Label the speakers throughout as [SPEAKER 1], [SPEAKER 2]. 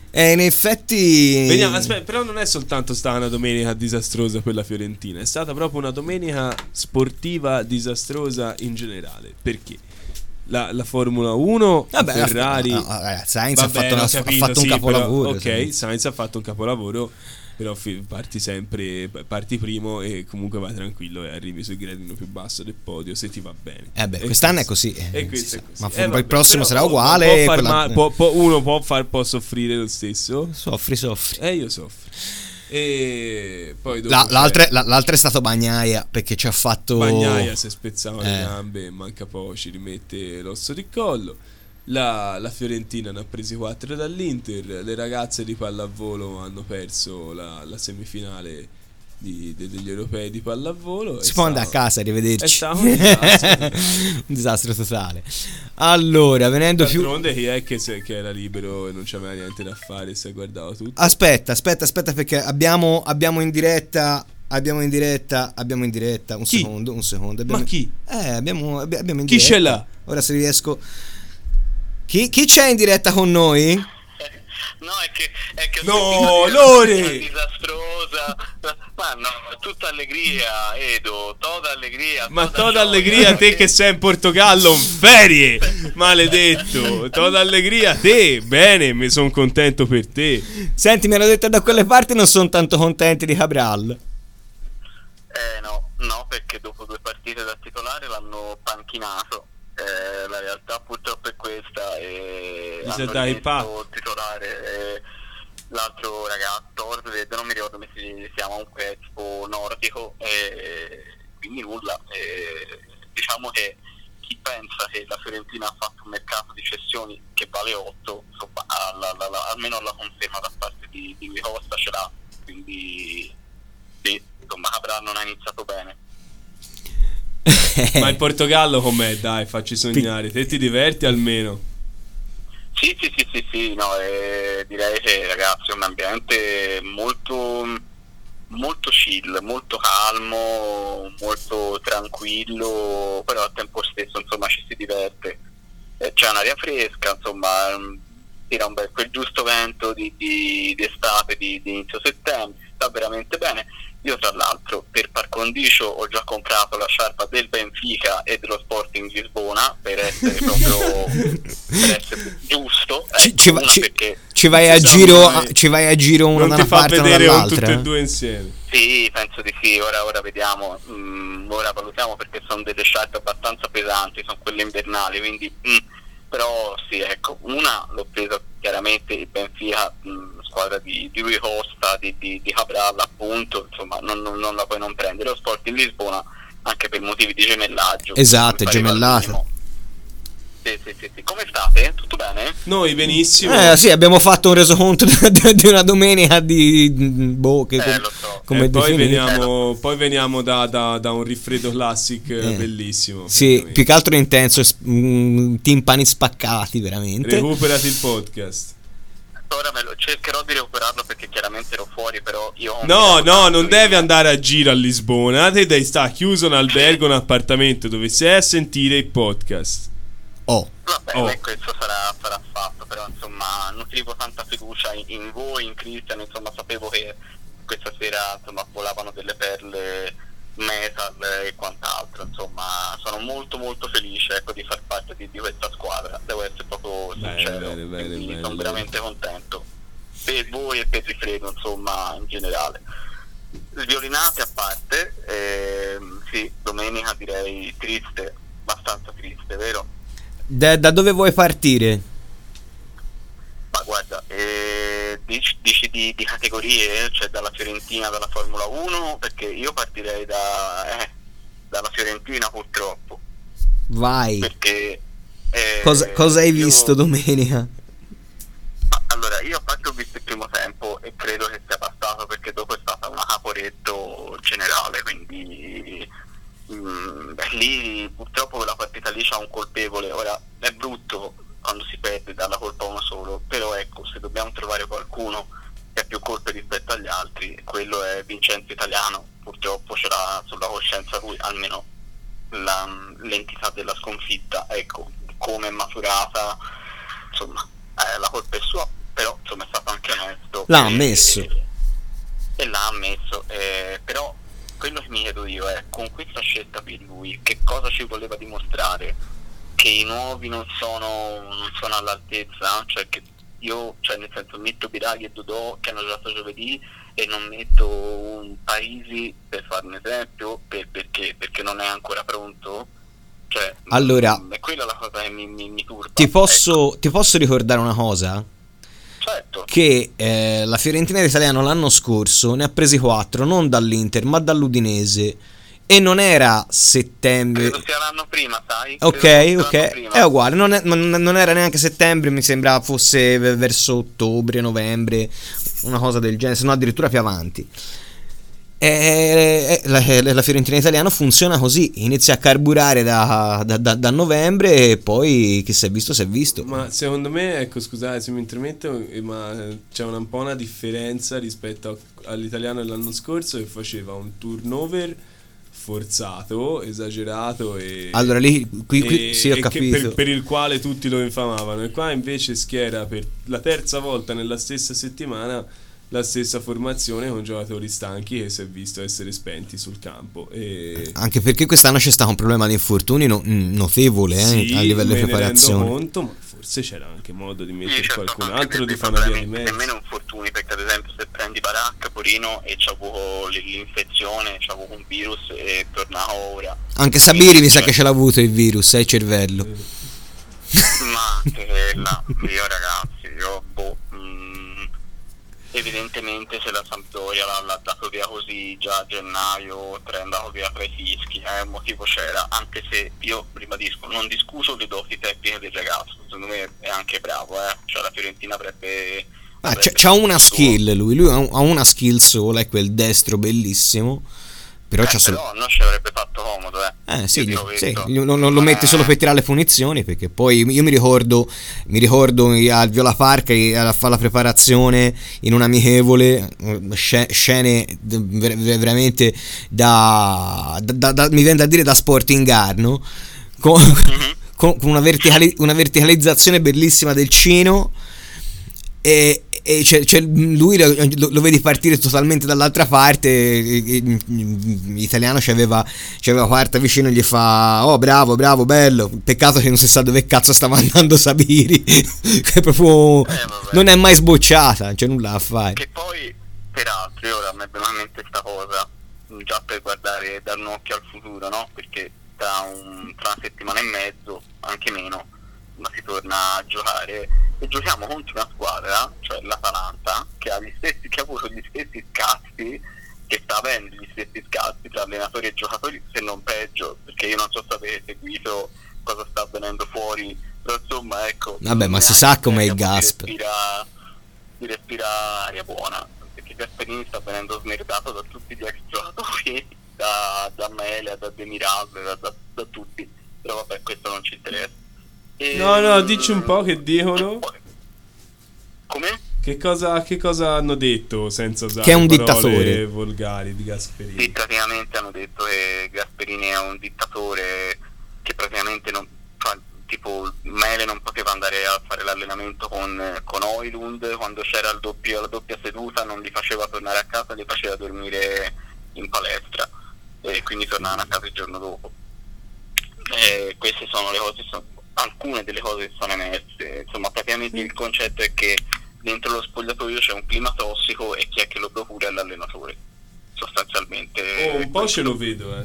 [SPEAKER 1] E in effetti
[SPEAKER 2] Vediamo, aspetta, però non è soltanto stata una domenica disastrosa per la Fiorentina, è stata proprio una domenica sportiva disastrosa in generale. Perché? La Formula 1, Ferrari,
[SPEAKER 1] Sainz ha fatto un capolavoro.
[SPEAKER 2] Ok, Sainz ha fatto un capolavoro, però parti primo e comunque vai tranquillo e arrivi sul gradino più basso del podio se ti va bene.
[SPEAKER 1] Quest'anno è così.
[SPEAKER 2] E questo è così.
[SPEAKER 1] Ma poi il prossimo sarà uguale.
[SPEAKER 2] Uno può soffrire lo stesso.
[SPEAKER 1] Soffri.
[SPEAKER 2] Io soffro. E poi
[SPEAKER 1] l'altra è stato Bagnaia, perché ci ha fatto.
[SPEAKER 2] Bagnaia si è spezzato le gambe, manca poco, ci rimette l'osso di collo. La Fiorentina ne ha presi 4 dall'Inter. Le ragazze di pallavolo hanno perso la semifinale degli europei di pallavolo.
[SPEAKER 1] Si può andare a casa, arrivederci.
[SPEAKER 2] È stato un disastro.
[SPEAKER 1] Un disastro totale. Allora, venendo più.
[SPEAKER 2] D'altronde chi è che era libero e non c'aveva niente da fare e si è guardato tutto?
[SPEAKER 1] Aspetta, perché abbiamo in diretta. Un
[SPEAKER 2] Chi?
[SPEAKER 1] secondo.
[SPEAKER 2] Ma chi?
[SPEAKER 1] Abbiamo in diretta.
[SPEAKER 2] Chi ce l'ha?
[SPEAKER 1] Ora se riesco. Chi c'è in diretta con noi?
[SPEAKER 3] No, è che
[SPEAKER 2] no, Lore!
[SPEAKER 3] Disastrosa. Ma no, tutta allegria, Edo, toda allegria.
[SPEAKER 2] Ma toda allegria te che sei in Portogallo in ferie, maledetto. Toda allegria te. Bene, mi sono contento per te.
[SPEAKER 1] Senti, mi hanno detto da quelle parti non sono tanto contenti di Cabral.
[SPEAKER 3] No, perché dopo 2 partite da titolare l'hanno panchinato. La realtà purtroppo è questa, e
[SPEAKER 2] mi
[SPEAKER 3] hanno
[SPEAKER 2] rimesso
[SPEAKER 3] titolare l'altro ragazzo Torved, non mi ricordo come si chiama, un tipo nordico, quindi nulla. Diciamo che chi pensa che la Fiorentina ha fatto un mercato di cessioni che vale 8, insomma, almeno la conferma da parte di Costa ce l'ha, quindi sì, insomma Cabral non ha iniziato bene.
[SPEAKER 2] Ma il Portogallo com'è? Dai, facci sognare. Te ti diverti almeno?
[SPEAKER 3] Sì, no, direi che, ragazzi, è un ambiente molto molto chill, molto calmo, molto tranquillo, però al tempo stesso, insomma, ci si diverte. C'è un'aria fresca, insomma, tira quel giusto vento di estate, di inizio settembre, sta veramente bene. Io tra l'altro per par condicio ho già comprato la sciarpa del Benfica e dello Sporting Lisbona per essere proprio giusto.
[SPEAKER 1] Ci vai a giro una da una parte e una dall'altra.
[SPEAKER 2] Tutte e due insieme.
[SPEAKER 3] Sì, penso di sì, ora vediamo, ora valutiamo, perché sono delle sciarpe abbastanza pesanti, sono quelle invernali, quindi però sì, ecco, una l'ho presa chiaramente il Benfica, squadra di Rui Costa, di Cabral, appunto, insomma non la puoi non prendere. Lo Sporting Lisbona anche per motivi di gemellaggio.
[SPEAKER 1] Esatto, gemellato.
[SPEAKER 3] Sì. Come state? Tutto bene?
[SPEAKER 2] Noi benissimo.
[SPEAKER 1] Sì, abbiamo fatto un resoconto di una domenica
[SPEAKER 3] lo so.
[SPEAKER 1] Come
[SPEAKER 2] poi veniamo da un rifreddo classic bellissimo.
[SPEAKER 1] Sì, più che altro intenso, timpani spaccati, veramente.
[SPEAKER 2] Recuperati il podcast.
[SPEAKER 3] Ora cercherò di recuperarlo, perché chiaramente ero fuori, però io...
[SPEAKER 2] No, non devi andare a giro a Lisbona. Te devi stare chiuso in albergo, un appartamento dove sei a sentire il podcast.
[SPEAKER 3] Vabbè, questo sarà fatto, però insomma nutrivo tanta fiducia in voi, in Cristian, insomma sapevo che questa sera insomma volavano delle perle metal e quant'altro, insomma sono molto molto felice, ecco, di far parte di questa squadra, devo essere proprio sincero. Bene, sono veramente contento per voi e per Rifredo, insomma, in generale. Sviolinate a parte, sì, domenica direi triste, abbastanza triste, vero?
[SPEAKER 1] Da dove vuoi partire?
[SPEAKER 3] Ma guarda, dici di categorie, cioè dalla Fiorentina, dalla Formula 1, perché io partirei dalla Fiorentina, purtroppo.
[SPEAKER 1] Vai.
[SPEAKER 3] Perché
[SPEAKER 1] cosa hai visto domenica?
[SPEAKER 3] Allora, io a parte ho visto il primo tempo e credo che sia passato, perché dopo è stata una caporetto generale, quindi lì purtroppo quella partita lì c'ha un colpevole. Ora è brutto quando si perde dalla colpa uno solo, però ecco, se dobbiamo trovare qualcuno che ha più colpe rispetto agli altri, quello è Vincenzo Italiano. Purtroppo ce l'ha sulla coscienza lui, almeno l'entità della sconfitta, ecco, come è maturata, insomma, la colpa è sua, però insomma è stato anche
[SPEAKER 1] l'ha ammesso.
[SPEAKER 3] E l'ha ammesso, però quello che mi chiedo io è, con questa scelta per lui, che cosa ci voleva dimostrare? Che i nuovi non sono all'altezza? Cioè che io, cioè nel senso, metto Biraghi e Dodò che hanno giocato giovedì e non metto un Parisi, per fare un esempio, perché non è ancora pronto? Cioè,
[SPEAKER 1] allora,
[SPEAKER 3] è quella la cosa che mi turba.
[SPEAKER 1] Ti posso ricordare una cosa?
[SPEAKER 3] Certo.
[SPEAKER 1] Che la Fiorentina d'Italiano l'anno scorso ne ha presi 4, non dall'Inter ma dall'Udinese, e non era settembre.
[SPEAKER 3] Credo sia l'anno prima, sai?
[SPEAKER 1] Ok, è uguale, non era neanche settembre, mi sembra fosse verso ottobre, novembre, una cosa del genere, se no addirittura più avanti. La Fiorentina d'Italiano funziona così, inizia a carburare da novembre e poi chi si è visto si è visto.
[SPEAKER 2] Ma secondo me, ecco, scusate se mi intrometto, ma c'è un po' una differenza rispetto all'italiano dell'anno scorso, che faceva un turnover forzato, esagerato e
[SPEAKER 1] allora lì qui sì, ho capito,
[SPEAKER 2] per il quale tutti lo infamavano, e qua invece schiera per la terza volta nella stessa settimana la stessa formazione con giocatori stanchi che si è visto essere spenti sul campo,
[SPEAKER 1] anche perché quest'anno c'è stato un problema di infortuni notevole,
[SPEAKER 2] sì,
[SPEAKER 1] a livello di preparazione.
[SPEAKER 2] Me ne rendo conto, ma forse c'era anche modo di mettere qualcun altro di fare una via di mezzo.
[SPEAKER 3] Nemmeno infortuni, perché ad esempio se prendi Barak, Porino, e c'ha avuto l'infezione, c'ha avuto un virus e tornava ora.
[SPEAKER 1] Anche Sabiri mi sa che ce l'ha avuto il virus, il cervello.
[SPEAKER 3] Ma io ragazzi, evidentemente se la Sampdoria l'ha dato via così già a gennaio, è andato via tra i fischi, un motivo c'era, anche se io ribadisco, non discuto le doti tecniche del ragazzo, secondo me è anche bravo, cioè la Fiorentina avrebbe
[SPEAKER 1] c'ha una skill, lui ha una skill sola, è quel destro bellissimo. Però
[SPEAKER 3] non ci avrebbe fatto comodo,
[SPEAKER 1] sì, non lo mette solo per tirare le punizioni, perché poi io mi ricordo al Viola Park a fare la preparazione in un amichevole, scene veramente mi viene da dire da Sporting, no? Con una verticalizzazione bellissima del Cino, e lui lo vedi partire totalmente dall'altra parte. L'italiano c'aveva quarta vicino e gli fa: oh bravo, bello, peccato che non si sa dove cazzo stava andando Sabiri. Che proprio non è mai sbocciata, c'è nulla a fare.
[SPEAKER 3] Che poi peraltro ora mi è venuta in mente sta cosa, già per guardare, dare un occhio al futuro, no? Perché tra una settimana e mezzo, anche meno, ma si torna a giocare e giochiamo contro una squadra, cioè l'Atalanta, che ha avuto gli stessi scatti, che sta avendo gli stessi scatti tra allenatori e giocatori, se non peggio, perché io non so se avete seguito cosa sta avvenendo fuori, però insomma ecco,
[SPEAKER 1] vabbè, ma si sa com'è il Gasp,
[SPEAKER 3] di respira aria buona, perché Gasperini sta venendo smerdato da tutti gli ex giocatori, da Melia, da Demiral, da tutti, però vabbè, questo non ci interessa.
[SPEAKER 2] No, dici un po' che dicono.
[SPEAKER 3] Come?
[SPEAKER 2] Che cosa hanno detto senza usare
[SPEAKER 1] che è un
[SPEAKER 2] parole
[SPEAKER 1] dittatore
[SPEAKER 2] volgari di Gasperini?
[SPEAKER 3] Sì, praticamente hanno detto che Gasperini è un dittatore, che praticamente non, tipo Mele non poteva andare a fare l'allenamento con Højlund, quando c'era la doppia seduta non li faceva tornare a casa, li faceva dormire in palestra e quindi tornavano a casa il giorno dopo. Queste sono le cose, alcune delle cose che sono emerse. Insomma, praticamente il concetto è che dentro lo spogliatoio c'è un clima tossico e chi è che lo procura è l'allenatore, sostanzialmente.
[SPEAKER 2] Un po' ce lo vedo,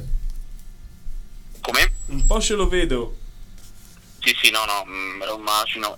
[SPEAKER 3] Come?
[SPEAKER 2] Un po' ce lo vedo.
[SPEAKER 3] Sì, no, me lo immagino,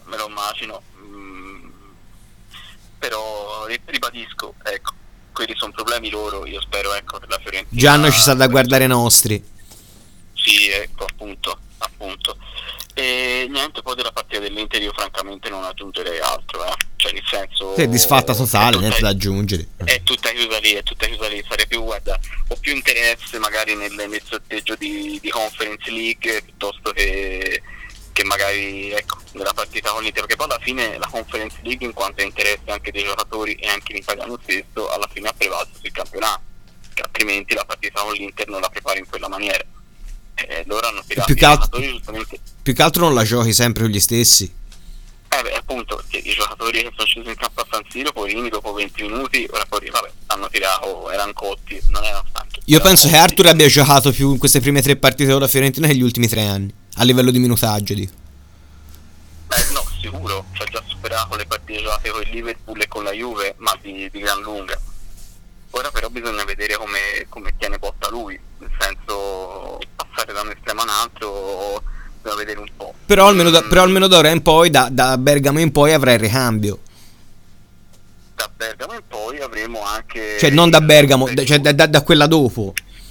[SPEAKER 3] però ribadisco, ecco, quelli sono problemi loro, io spero, ecco, che la Fiorentina...
[SPEAKER 1] Gianno ci sta da guardare i nostri.
[SPEAKER 3] Sì, ecco, appunto. E niente, poi della partita dell'Inter io francamente non aggiungerei altro, cioè nel senso...
[SPEAKER 1] Sì, disfatta totale, niente da aggiungere.
[SPEAKER 3] È tutta chiusa lì, sarebbe più, guarda, ho più interesse magari nel sorteggio di Conference League piuttosto che magari, ecco, nella partita con l'Inter, perché poi alla fine la Conference League, in quanto a interesse anche dei giocatori e anche in italiano stesso, alla fine ha prevalso sul campionato, che altrimenti la partita con l'Inter non la prepari in quella maniera. Loro hanno tirato i giocatori giustamente.
[SPEAKER 1] Più che altro non la giochi sempre con gli stessi.
[SPEAKER 3] appunto i giocatori che sono scesi in campo a San Siro, poverini, dopo 20 minuti ora poi vabbè, hanno tirato, erano cotti, non erano stanchi.
[SPEAKER 1] Io penso che Arthur abbia giocato più in queste prime 3 partite con la Fiorentina che negli ultimi 3 anni, a livello di minutaggio, dico.
[SPEAKER 3] No, sicuro, ci ha già superato le partite giocate con il Liverpool e con la Juve, ma di gran lunga. Ora però bisogna vedere come tiene botta lui, nel senso passare da un estremo a un altro, bisogna vedere un po'.
[SPEAKER 1] Però almeno da ora in poi, da Bergamo in poi avrai il ricambio.
[SPEAKER 3] Da Bergamo in poi avremo anche...
[SPEAKER 1] Cioè non da Bergamo, cioè da quella dopo.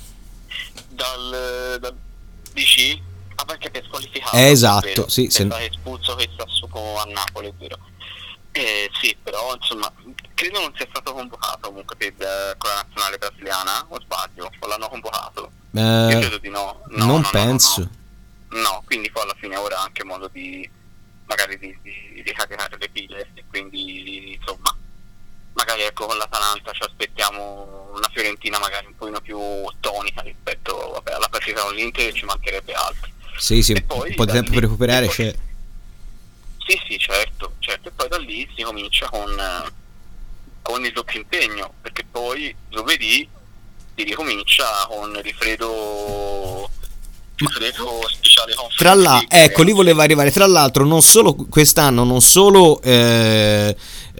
[SPEAKER 3] Dal DC? Ah, perché per squalificato.
[SPEAKER 1] Esatto, sì.
[SPEAKER 3] È stato espulso questo a Napoli, è vero. Sì, però insomma, credo non sia stato convocato comunque con la nazionale brasiliana, o sbaglio? O l'hanno convocato? Io credo di no.
[SPEAKER 1] Non penso.
[SPEAKER 3] No, quindi poi alla fine ora ha anche modo di magari di ricaricare le pile e quindi insomma magari ecco con l'Atalanta ci aspettiamo una Fiorentina magari un pochino più tonica rispetto alla partita con l'Inter, ci mancherebbe altro.
[SPEAKER 1] Sì, un po' di tempo per recuperare c'è.
[SPEAKER 3] Sì, certo, e poi da lì si comincia con il doppio impegno, perché poi giovedì si ricomincia con Rifredo speciale con
[SPEAKER 1] ecco, lì voleva arrivare. Tra l'altro non solo quest'anno, non solo il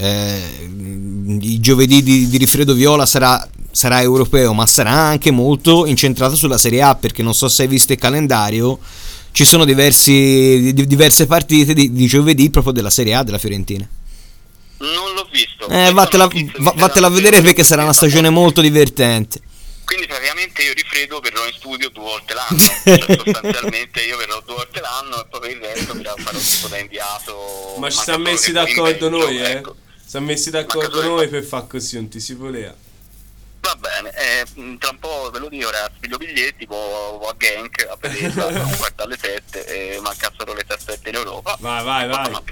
[SPEAKER 1] giovedì di Rifredo Viola sarà europeo, ma sarà anche molto incentrato sulla Serie A, perché non so se hai visto il calendario, ci sono diverse partite di giovedì proprio della Serie A della Fiorentina.
[SPEAKER 3] Non l'ho visto.
[SPEAKER 1] Vattela a vedere perché sarà una stagione molto divertente.
[SPEAKER 3] Quindi praticamente io Rifredo verrò in studio 2 volte l'anno, cioè sostanzialmente io verrò 2 volte l'anno e poi per il resto farò tipo da inviato.
[SPEAKER 2] Ma ci siamo messi d'accordo noi,
[SPEAKER 3] ecco.
[SPEAKER 2] Ci siamo messi d'accordo noi per far così, non ti si voleva.
[SPEAKER 3] Va bene, tra un po' ve lo dico, ora spiglio biglietti, vado a Genk a vederla, un quarto alle 7 e mancassero le 7 in Europa.
[SPEAKER 2] Vai.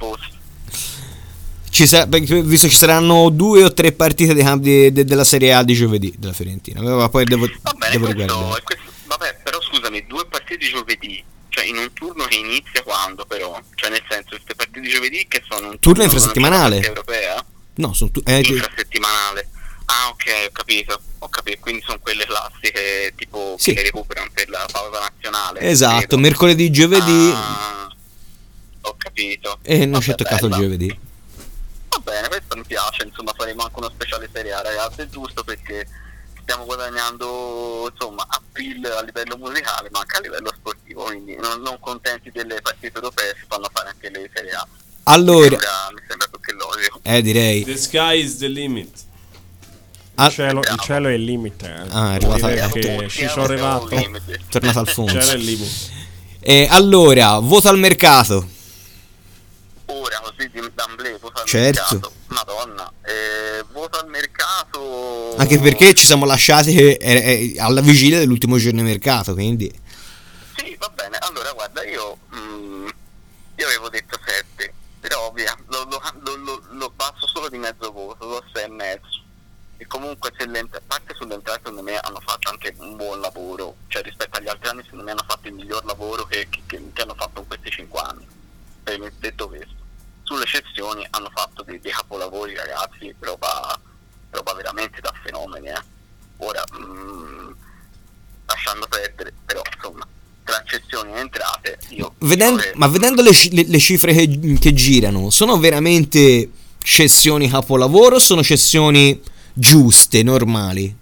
[SPEAKER 1] Visto che ci saranno 2 o 3 partite della Serie A di giovedì della Fiorentina, ma poi devo riguardare.
[SPEAKER 3] Vabbè, però scusami, 2 partite di giovedì, cioè in un turno che inizia quando però? Cioè nel senso, queste partite di giovedì che sono un
[SPEAKER 1] turno infrasettimanale
[SPEAKER 3] europea?
[SPEAKER 1] No, sono
[SPEAKER 3] infrasettimanale. Ah, ok, ho capito, quindi sono quelle classiche tipo che recuperano per la pausa nazionale.
[SPEAKER 1] Esatto,
[SPEAKER 3] credo.
[SPEAKER 1] mercoledì, giovedì.
[SPEAKER 3] Ho capito.
[SPEAKER 1] E non ci è toccato il giovedì.
[SPEAKER 3] Va bene, questo mi piace, insomma faremo anche uno speciale Serie A, ragazzi, è giusto perché stiamo guadagnando insomma appeal a livello musicale ma anche a livello sportivo, quindi non contenti delle partite europee si fanno fare anche le Serie A.
[SPEAKER 1] Allora
[SPEAKER 3] mi sembra più che logico.
[SPEAKER 1] Direi
[SPEAKER 2] The sky is the limit.
[SPEAKER 4] Il cielo è il limite.
[SPEAKER 1] È arrivato
[SPEAKER 4] che ci sono arrivato.
[SPEAKER 1] Tornato al fondo.
[SPEAKER 4] Il cielo è il limite.
[SPEAKER 1] Allora, voto al mercato.
[SPEAKER 3] Ora così d'amblè, voto al
[SPEAKER 1] certo.
[SPEAKER 3] mercato. Madonna, voto al mercato.
[SPEAKER 1] Anche perché ci siamo lasciati alla vigilia dell'ultimo giorno di mercato, quindi.
[SPEAKER 3] Sì, va bene. Allora, guarda, io avevo detto 7, però via, lo basso solo di mezzo voto, lo 6,5. E comunque a parte sull'entrata secondo me hanno fatto anche un buon lavoro, cioè rispetto agli altri anni secondo me hanno fatto il miglior lavoro che hanno fatto in questi 5 anni. Detto questo, sulle cessioni hanno fatto dei capolavori, ragazzi, roba veramente da fenomeni, ora lasciando perdere, però insomma tra cessioni e entrate
[SPEAKER 1] vedendo le cifre che girano, sono veramente cessioni capolavoro o sono cessioni giuste, normali?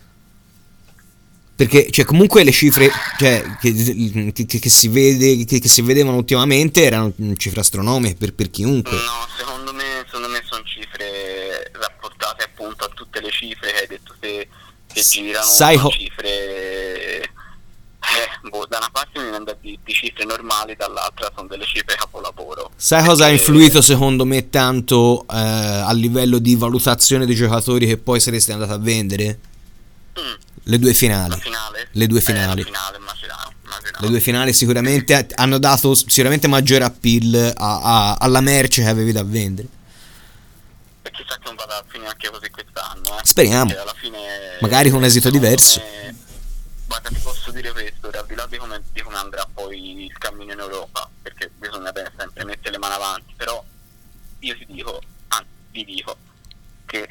[SPEAKER 1] Perché cioè comunque le cifre che si vedevano ultimamente erano cifre astronomiche per chiunque.
[SPEAKER 3] No, secondo me sono cifre rapportate appunto a tutte le cifre che hai detto che girano, sono cifre da una parte mi viene di cifre normali, dall'altra sono delle cifre capolavoro.
[SPEAKER 1] Sai cosa ha influito secondo me tanto a livello di valutazione dei giocatori che poi saresti andato a vendere? Le 2 finali. Le 2 finali.
[SPEAKER 3] Immaginavo.
[SPEAKER 1] Le 2 finali sicuramente hanno dato maggiore appeal alla merce che avevi da vendere.
[SPEAKER 3] E chissà che non vada a finire anche così quest'anno.
[SPEAKER 1] Speriamo.
[SPEAKER 3] Perché alla fine,
[SPEAKER 1] magari con un esito diverso.
[SPEAKER 3] Guarda, ti posso dire questo, al di là di come andrà poi il cammino in Europa, perché bisogna sempre mettere le mani avanti, però io ti dico, anzi vi dico che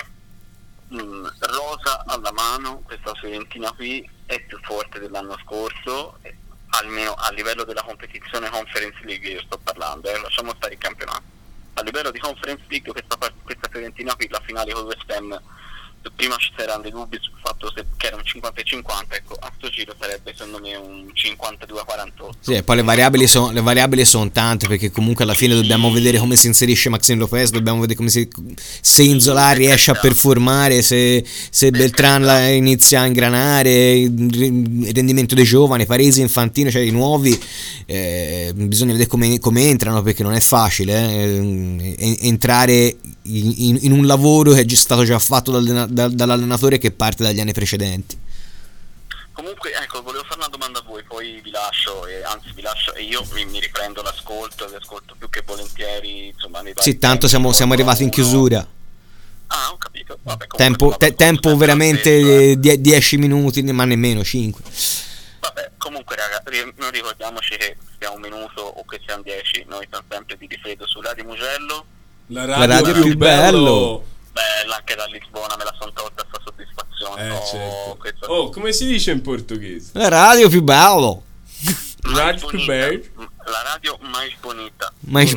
[SPEAKER 3] rosa alla mano questa Fiorentina qui è più forte dell'anno scorso, almeno a livello della competizione Conference League io sto parlando, lasciamo stare il campionato. A livello di Conference League questa Fiorentina qui, la finale con West Ham, prima ci saranno dei dubbi sul fatto che era un 50-50, ecco, a sto giro sarebbe secondo me un 52-48.
[SPEAKER 1] Sì, e poi le variabili sono tante, perché comunque alla fine dobbiamo vedere come si inserisce Maxime Lopez, dobbiamo vedere come se Inzola riesce a performare, se Beltran inizia a ingranare, il rendimento dei giovani, Paresi, Infantino, cioè i nuovi, bisogna vedere come entrano, perché non è facile entrare in un lavoro che è stato già fatto dall'allenatore che parte dagli anni precedenti.
[SPEAKER 3] Comunque ecco, volevo fare una domanda a voi, poi vi lascio e io mi riprendo l'ascolto, vi ascolto più che volentieri, insomma, nei vari
[SPEAKER 1] sì, tanto siamo arrivati in chiusura.
[SPEAKER 3] Ah, ho capito. Vabbè,
[SPEAKER 1] tempo veramente 10 minuti, ma nemmeno 5.
[SPEAKER 3] Vabbè, comunque raga, non ricordiamoci che sia un minuto o che siano 10, noi siamo sempre di Rifredo su Radio Mugello.
[SPEAKER 2] La radio più bello.
[SPEAKER 3] Bella, anche da Lisbona me la son tolta sta soddisfazione.
[SPEAKER 2] Certo. Come si dice in portoghese?
[SPEAKER 1] La radio più bello.
[SPEAKER 2] Radio più bello.
[SPEAKER 3] La radio mais bonita.
[SPEAKER 2] Mais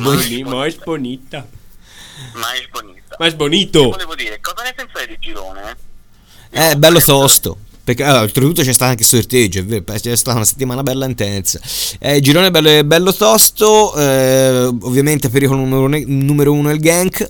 [SPEAKER 2] bonito.
[SPEAKER 3] Volevo dire, cosa ne pensate di girone?
[SPEAKER 1] Bello tosto. Perché oltretutto c'è stato anche il sorteggio, è vero, c'è stata una settimana bella intensa. Girone bello tosto, ovviamente pericolo numero 1 è il Genk.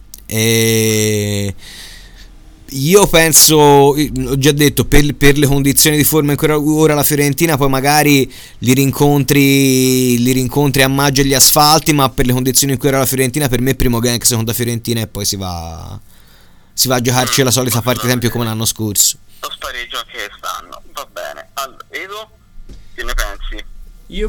[SPEAKER 1] Io penso, ho già detto, per le condizioni di forma ancora ora la Fiorentina, poi magari li rincontri a maggio agli asfalti, ma per le condizioni in cui era la Fiorentina, per me primo Genk, seconda Fiorentina, e poi si va a giocarci la solita partita in più come l'anno scorso.
[SPEAKER 3] Lo spareggio anche quest'anno, va bene. Allora, Edo, che ne pensi?
[SPEAKER 2] Io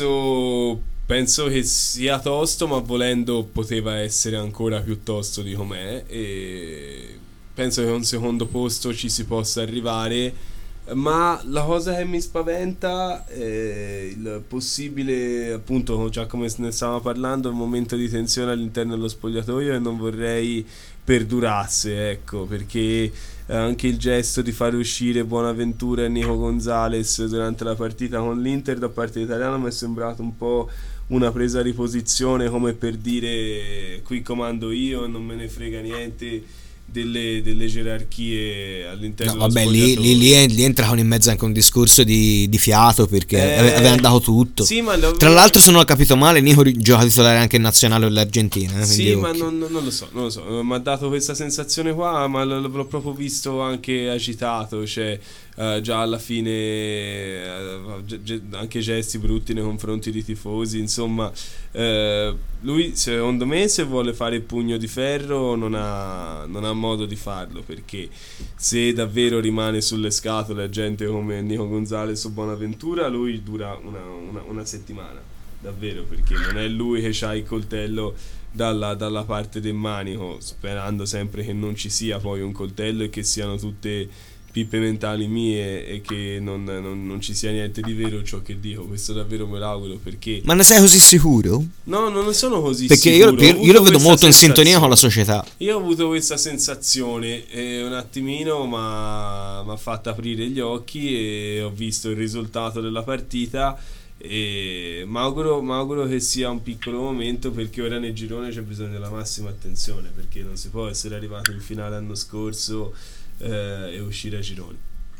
[SPEAKER 2] penso che sia tosto, ma volendo poteva essere ancora più tosto di com'è, e penso che a un secondo posto ci si possa arrivare, ma la cosa che mi spaventa è il possibile, appunto, già come ne stavamo parlando, il momento di tensione all'interno dello spogliatoio, e non vorrei perdurasse, ecco, perché anche il gesto di fare uscire Bonaventura e Nico Gonzalez durante la partita con l'Inter da parte italiana mi è sembrato un po' una presa di posizione, come per dire: qui comando io, non me ne frega niente delle gerarchie all'interno dello spogliatoio.
[SPEAKER 1] Lì entravano in mezzo anche un discorso di fiato, perché avevano dato tutto.
[SPEAKER 2] Sì, ma
[SPEAKER 1] tra l'altro, se non ho capito male, Nico gioca titolare anche in nazionale dell'Argentina.
[SPEAKER 2] Sì, ma non lo so. Mi ha dato questa sensazione qua, ma l'ho proprio visto anche agitato, cioè già alla fine anche gesti brutti nei confronti dei tifosi, insomma. Lui, secondo me, se vuole fare il pugno di ferro non ha modo di farlo, perché se davvero rimane sulle scatole a gente come Nico Gonzalez o Bonaventura, lui dura una settimana, davvero, perché non è lui che ha il coltello dalla parte del manico, sperando sempre che non ci sia poi un coltello e che siano tutte pippe mentali mie e che non ci sia niente di vero ciò che dico. Questo davvero me l'auguro, perché...
[SPEAKER 1] Ma ne sei così sicuro?
[SPEAKER 2] No, non ne sono così
[SPEAKER 1] perché
[SPEAKER 2] sicuro.
[SPEAKER 1] Perché io lo vedo molto in sintonia con la società.
[SPEAKER 2] Io ho avuto questa sensazione e un attimino mi ha fatto aprire gli occhi e ho visto il risultato della partita, e mi auguro che sia un piccolo momento, perché ora nel girone c'è bisogno della massima attenzione, perché non si può essere arrivato in finale l'anno scorso e uscire a gironi.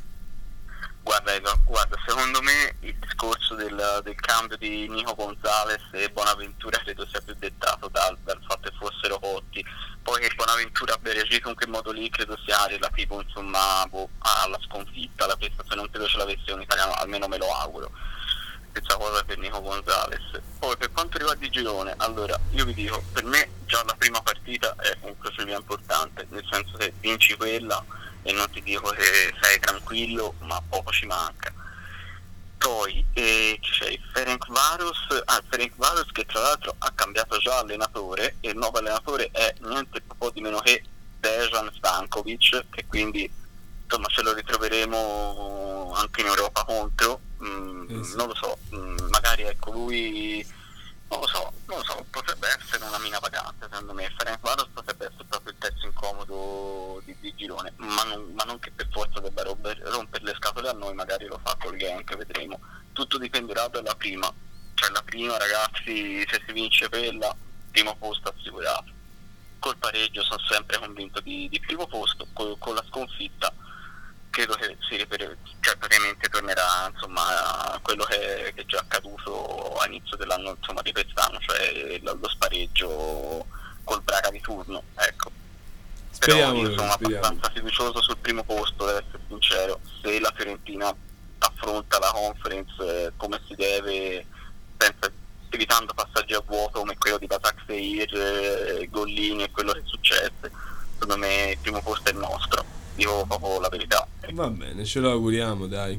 [SPEAKER 3] Guarda, secondo me il discorso del cambio di Nico Gonzalez e Bonaventura credo sia più dettato dal fatto che fossero cotti. Poi che Bonaventura abbia reagito in quel modo lì credo sia relativo, insomma, alla sconfitta, alla prestazione. Non credo ce l'avesse un italiano, almeno me lo auguro. Stessa cosa per Nico Gonzalez. Poi per quanto riguarda il girone, allora io vi dico, per me già la prima partita è un crocevia importante, nel senso che vinci quella e non ti dico che sei tranquillo, ma poco ci manca. Poi c'è il Ferencváros che tra l'altro ha cambiato già allenatore, e il nuovo allenatore è niente po' di meno che Dejan Stankovic, che quindi insomma ce lo ritroveremo anche in Europa contro. Non lo so, magari ecco lui Non lo so, potrebbe essere una mina vagante secondo me. Ferencváros potrebbe essere proprio il terzo incomodo di girone, ma non che per forza debba rompere le scatole a noi, magari lo fa col Genk, vedremo. Tutto dipenderà dalla prima, cioè la prima, ragazzi, se si vince quella, primo posto assicurato. Col pareggio sono sempre convinto di primo posto, con la sconfitta credo che cioè praticamente tornerà insomma a quello che è già accaduto all'inizio dell'anno, insomma, di quest'anno, cioè lo spareggio col Braga di turno, ecco. Però io sono abbastanza fiducioso sul primo posto, devo essere sincero. Se la Fiorentina affronta la Conference come si deve, evitando passaggi a vuoto come quello di Basaksehir, Gollini e quello che è successo, secondo me il primo posto è il nostro, dico proprio la verità.
[SPEAKER 2] Va bene, ce lo auguriamo, dai.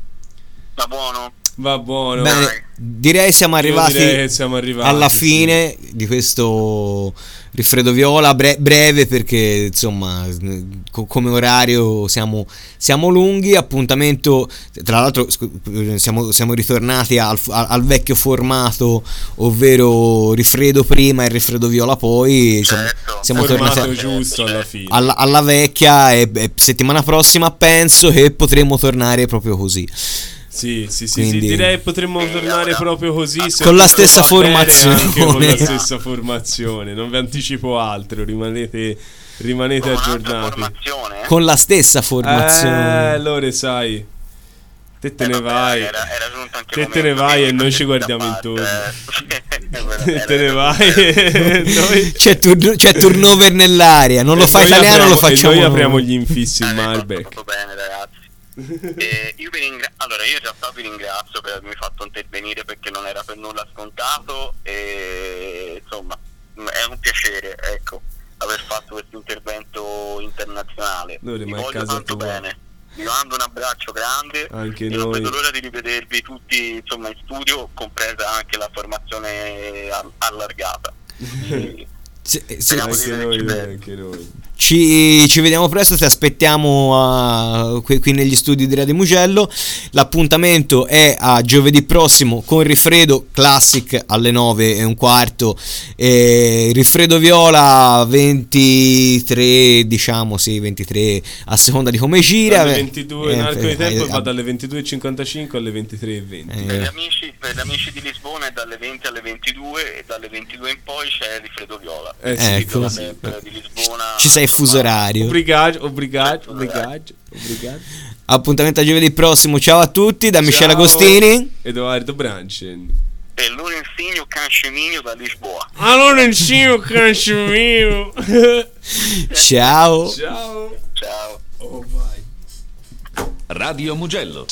[SPEAKER 3] Va buono.
[SPEAKER 1] Bene, direi siamo arrivati alla fine di questo Rifredo Viola breve, perché insomma come orario siamo lunghi. Appuntamento, tra l'altro siamo ritornati al vecchio formato, ovvero Rifredo prima e Rifredo Viola poi. Siamo tornati
[SPEAKER 2] giusto alla fine
[SPEAKER 1] alla vecchia, e settimana prossima penso che potremo tornare proprio così.
[SPEAKER 2] Sì, direi potremmo tornare proprio così,
[SPEAKER 1] con la stessa formazione.
[SPEAKER 2] Anche con la stessa formazione, non vi anticipo altro, rimanete aggiornati.
[SPEAKER 1] Con la stessa formazione.
[SPEAKER 2] Allora sai, te ne vai. Te ne vai e noi ci guardiamo intorno. Te ne vai. Noi... C'è
[SPEAKER 1] turnover nell'aria, non lo fa italiano, lo facciamo.
[SPEAKER 2] E noi apriamo gli infissi in Malbec.
[SPEAKER 3] Tutto bene, ragazzi. Io in realtà vi ringrazio per avermi fatto intervenire, perché non era per nulla scontato, e insomma è un piacere, ecco, aver fatto questo intervento internazionale. Vi voglio tanto bene, vi mando un abbraccio grande,
[SPEAKER 2] anche
[SPEAKER 3] e
[SPEAKER 2] noi.
[SPEAKER 3] non vedo l'ora di rivedervi tutti, insomma, in studio, compresa anche la formazione allargata.
[SPEAKER 2] Anche noi.
[SPEAKER 1] Ci vediamo presto, ti aspettiamo qui negli studi di Radio Mugello. L'appuntamento è a giovedì prossimo con Rifredo Classic alle 9:15, Rifredo Viola 23, diciamo, sì, 23 a seconda di come gira.
[SPEAKER 2] Alle 22 in arco di tempo va dalle 22:55 alle 23:20.
[SPEAKER 3] Per gli amici di Lisbona è dalle 20 alle 22, e dalle 22 in poi c'è Rifredo Viola.
[SPEAKER 1] Ecco.
[SPEAKER 3] Di Lisbona,
[SPEAKER 1] ci sei fuso orario.
[SPEAKER 2] Obrigado.
[SPEAKER 1] Appuntamento a giovedì prossimo. Ciao a tutti da Michele Agostini,
[SPEAKER 2] Edoardo Branchen
[SPEAKER 3] e Lorenzinho Cancemino da Lisboa.
[SPEAKER 2] Lorenzinho Cancemino.
[SPEAKER 1] Ciao.
[SPEAKER 2] Oh, vai.
[SPEAKER 5] Radio Mugello.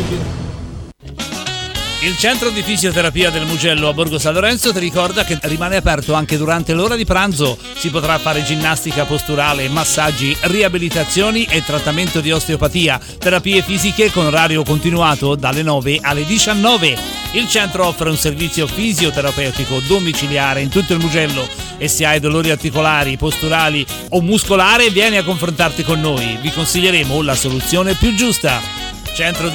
[SPEAKER 6] Il centro di fisioterapia del Mugello a Borgo San Lorenzo ti ricorda che rimane aperto anche durante l'ora di pranzo. Si potrà fare ginnastica posturale, massaggi, riabilitazioni e trattamento di osteopatia, terapie fisiche con orario continuato dalle 9 alle 19. Il centro offre un servizio fisioterapeutico domiciliare in tutto il Mugello, e se hai dolori articolari, posturali o muscolare, vieni a confrontarti con noi. Vi consiglieremo la soluzione più giusta. Centro di